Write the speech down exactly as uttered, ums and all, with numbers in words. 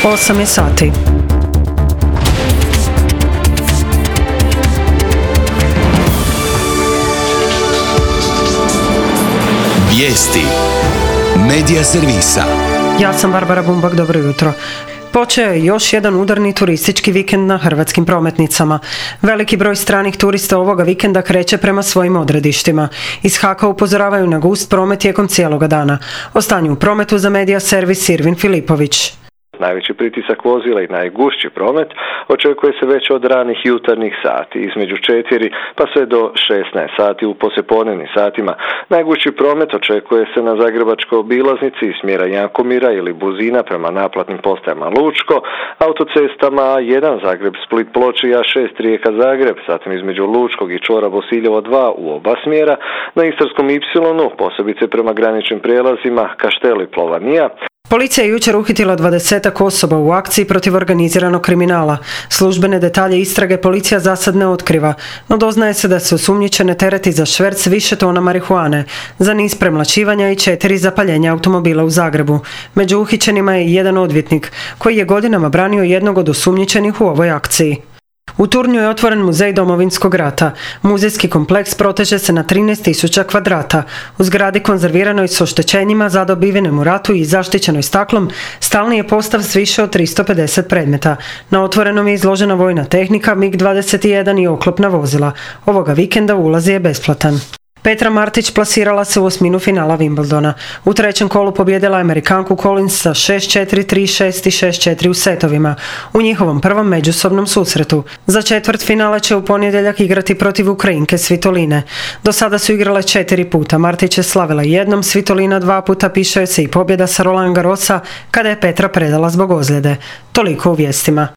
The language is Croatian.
osam je sati. Vijesti Medija servisa. Ja sam Barbara Bumbak, dobro jutro. Počeo je još jedan udarni turistički vikend na hrvatskim prometnicama. Veliki broj stranih turista ovoga vikenda kreće prema svojim odredištima. Iz Haka upozoravaju na gust promet tijekom cijeloga dana. O stanju u prometu za Medija servis Irvin Filipović. Najveći pritisak vozila i najgušći promet očekuje se već od ranih jutarnjih sati, između četiri pa sve do šesnaest sati u poslijepodnevnim satima. Najgušći promet očekuje se na zagrebačkoj obilaznici iz smjera Jankomira ili Buzina prema naplatnim postajama Lučko, autocestama A jedan Zagreb, Split, Ploče i A šest Rijeka, Zagreb, zatim između Lučkog i čvora Bosiljevo dva u oba smjera, na Istarskom Ipsilonu, posebice prema graničnim prijelazima Kaštel i Plovanija. Policija je jučer uhitila dvadesetak osoba u akciji protiv organiziranog kriminala. Službene detalje istrage policija zasad ne otkriva, no doznaje se da su osumnjičene tereti za šverc više tona marihuane, za niz premlaćivanja i četiri zapaljenja automobila u Zagrebu. Među uhićenima je i jedan odvjetnik, koji je godinama branio jednog od osumnjičenih u ovoj akciji. U Turnju je otvoren muzej Domovinskog rata. Muzejski kompleks proteže se na trinaest tisuća kvadrata. U zgradi konzerviranoj s oštećenjima zadobivenim u ratu i zaštićenoj staklom stalni je postav s više od tristo pedeset predmeta. Na otvorenom je izložena vojna tehnika, mig dvadeset jedan i oklopna vozila. Ovoga vikenda ulaz je besplatan. Petra Martić plasirala se u osminu finala Wimbledona. U trećem kolu pobijedila Amerikanku Collins sa šest četiri, tri šest i šest četiri u setovima, u njihovom prvom međusobnom susretu. Za četvrt finale će u ponedjeljak igrati protiv Ukrajinke Svitoline. Do sada su igrale četiri puta, Martić je slavila jednom, Svitolina dva puta, piše se i pobjeda sa Roland Garrosa kada je Petra predala zbog ozljede. Toliko u vijestima.